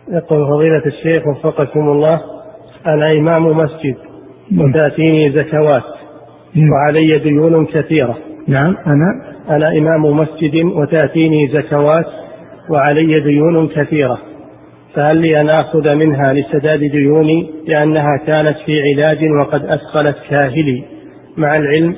يقول فضيلة الشيخ وفقكم الله: أنا إمام مسجد وتأتيني زكوات وعلي ديون كثيرة. نعم. أنا إمام مسجد وتأتيني زكوات وعلي ديون كثيرة، فهل لي أن أخذ منها لسداد ديوني لأنها كانت في علاج وقد أثقلت كاهلي مع العلم؟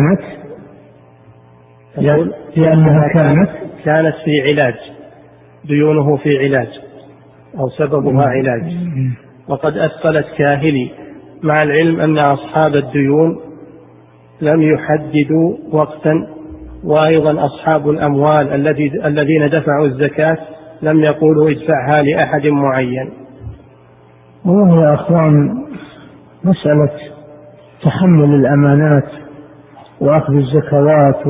لأنها كانت في علاج، ديونه في علاج أو سببها علاج وقد أثقلت كاهلي، مع العلم أن أصحاب الديون لم يحددوا وقتا، وأيضا أصحاب الأموال الذين دفعوا الزكاة لم يقولوا ادفعها لأحد معين. وهي يا أخوان مسألة تحمل الأمانات وأخذ الزكوات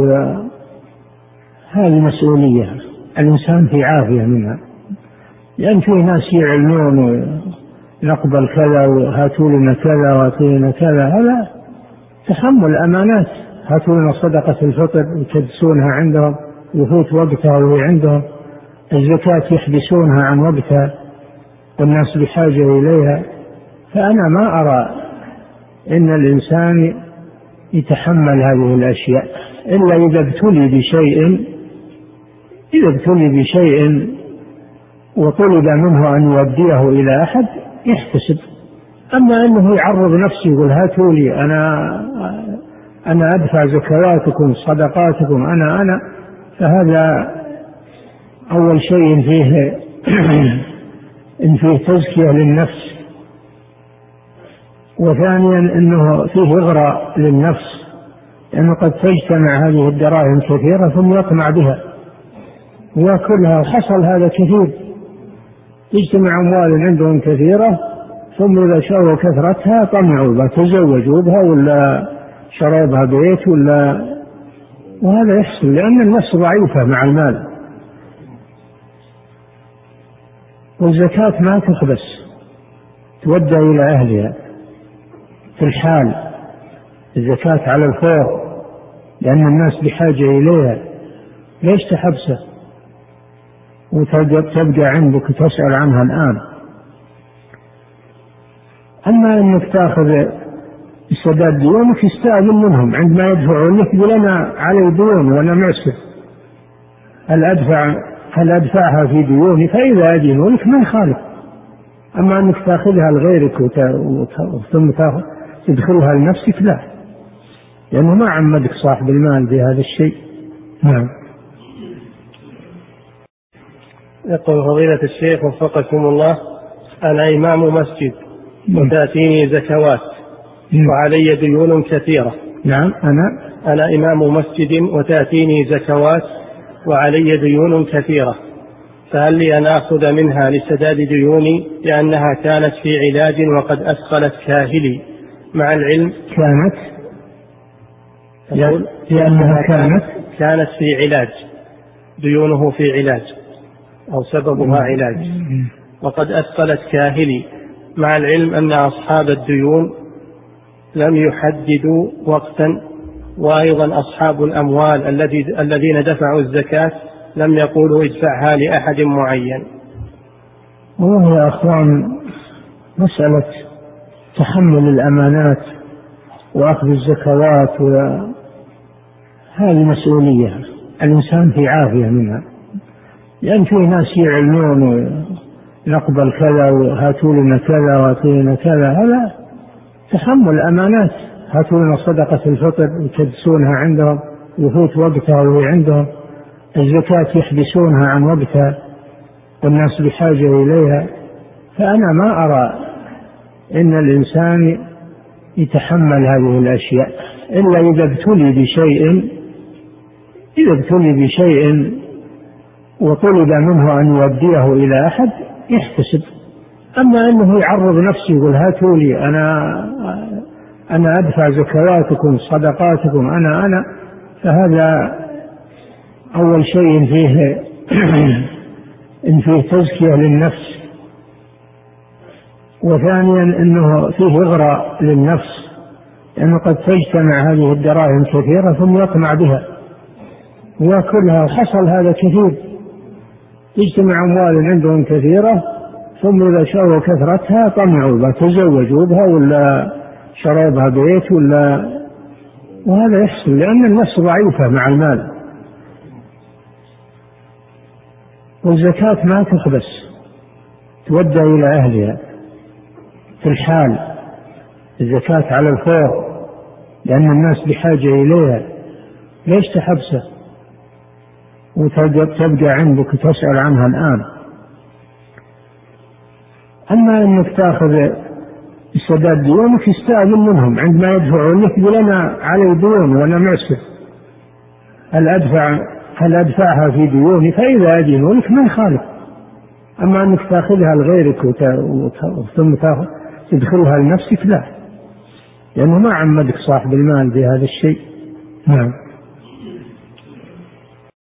هذه مسؤولية الإنسان في عافية منها، لأن في ناس يعلنون نقبل كذا وهاتوا لنا كذا وهاتوا لنا كذا، هذا تحمل أمانات. هاتوا لنا صدقة الفطر يكدسونها عندهم، يفوت وقتها وهي عندهم، الزكاة يحبسونها عن وقتها والناس بحاجة إليها. فأنا ما أرى إن الإنسان يتحمل هذه الأشياء إلا إذا ابتلي بشيء وطلب منه أن يوديه إلى أحد يحتسب. أما أنه يعرض نفسه يقول هاتوا لي أنا أدفع زكواتكم صدقاتكم أنا فهذا أول شيء فيه إن فيه تزكية للنفس، وثانيا أنه فيه إغراء للنفس، لأنه قد تجتمع هذه الدراهم كثيرة ثم يطمع بها ويأكلها. حصل هذا كثير، تجتمع أموال عندهم كثيرة ثم إذا شروا كثرتها طمعوا بها، تزوجوا بها ولا شروا بها بيت وهذا يحصل لأن النفس ضعيفة مع المال. والزكاة ما تخبس، تودى إلى أهلها في الحال، الزكاة على الفور لأن الناس بحاجة إليها، ليش تحبسه وتبقى عندك تسأل عنها الآن؟ أما أنك تأخذ السداد ديونك يستأذن منهم عندما يدفعون لك، يقول أنا علي ديون وأنا معسر، هل أدفعها في ديوني؟ فإذا أدينوا لك من خالف. أما أنك تأخذها لغيرك ثم تدخلها لنفسك لا، لأنه ما عمدك صاحب المال بهذا الشيء. نعم. يقول فضيلة الشيخ وفقكم الله: أنا إمام مسجد وتأتيني زكوات وعلي ديون كثيرة. نعم. أنا إمام مسجد وتأتيني زكوات وعلي ديون كثيرة، فهل لي أن أخذ منها لسداد ديوني لأنها كانت في علاج وقد أثقلت كاهلي مع العلم؟ لأنها كانت في علاج، ديونه في علاج أو سببها علاج وقد أثقلت كاهلي، مع العلم أن أصحاب الديون لم يحددوا وقتا، وأيضا أصحاب الأموال الذين دفعوا الزكاة لم يقولوا ادفعها لأحد معين. وهي يا أخوان مسألة تحمل الأمانات وأخذ الزكوات هذه مسؤولية الإنسان في عافية منها، لأن في ناس يعلنون نقبل كذا وهاتوا لنا كذا وهاتوا لنا كذا، هذا تحمل أمانات. هاتوا لنا صدقة الفطر يكدسونها عندهم، يفوت وقتها وهي عندهم، الزكاة يحبسونها عن وقتها والناس بحاجة إليها. فأنا ما أرى إن الإنسان يتحمل هذه الأشياء إلا إذا ابتلي بشيء وطلب منه أن يوديه إلى أحد يحتسب. أما أنه يعرض نفسه يقول هاتوا لي أنا أدفع زكواتكم صدقاتكم أنا فهذا أول شيء فيه إن فيه تزكية للنفس، وثانيا أنه فيه إغراء للنفس، لأنه قد تجتمع هذه الدراهم كثيرة ثم يطمع بها ويأكلها. حصل هذا كثير، تجتمع أموال عندهم كثيرة ثم إذا شروا كثرتها طمعوا بها، تزوجوا بها ولا شروا بها بيت وهذا يحصل لأن النفس ضعيفة مع المال. والزكاة ما تخبس، تودى إلى أهلها في الحال، الزكاة على الفور لأن الناس بحاجة إليها، ليش تحبسه وتبقى عندك تسأل عنها الآن؟ أما أنك تأخذ السداد ديونك يستأذن منهم عندما يدفعون لك، يقول أنا علي ديون وأنا معسر، هل أدفعها في ديوني؟ فإذا أدينونك ما يخالف. أما أنك تأخذها لغيرك ثم تدخلها لنفسك لا، لأنه ما عمدك صاحب المال بهذا الشيء. نعم.